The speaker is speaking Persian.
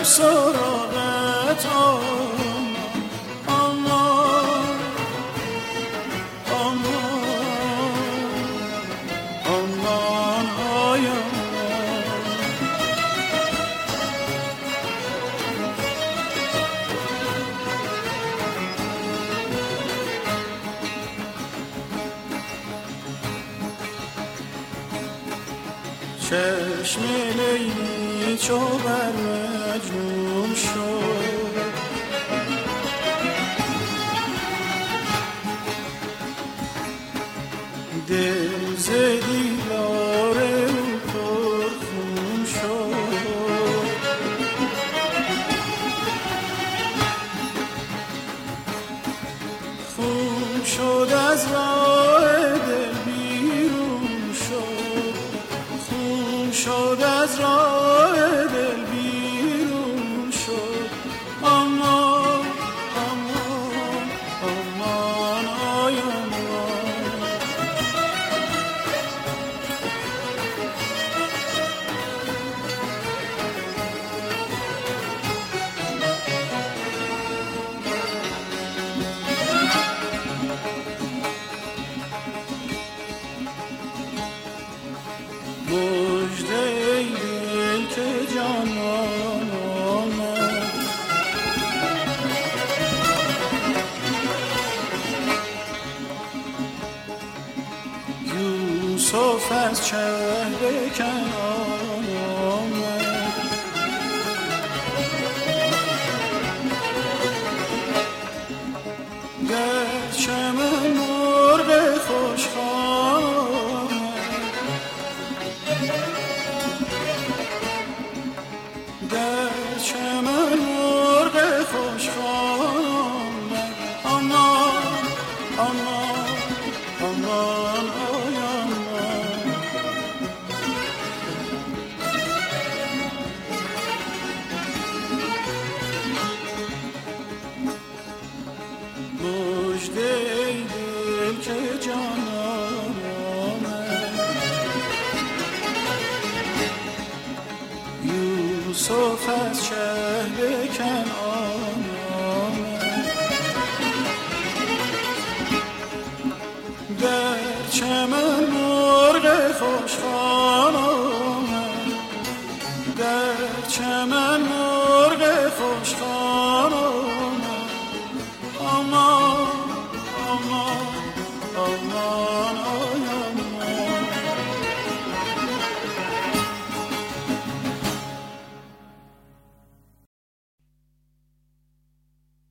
سراغت چشم لیلی چو بر مجنون شد دل ز دیدار او پرخون شد خون شد از راه دل بیرون شد خون شد از راه دل بیرون شد امان امان امان آی امان مژده ای دل که جانان آمد یوسف از چهره کنان آمد در چمن مرغ خوشخوان در چمن مرغ خوشخوان امان امان امان آی امان مژده ای دل که جانان آمد یوسف از شهر کنعان آمد در چمن مرغ خوشخوان آمد در چمن مرغ خوشخوان آمد امان امان امان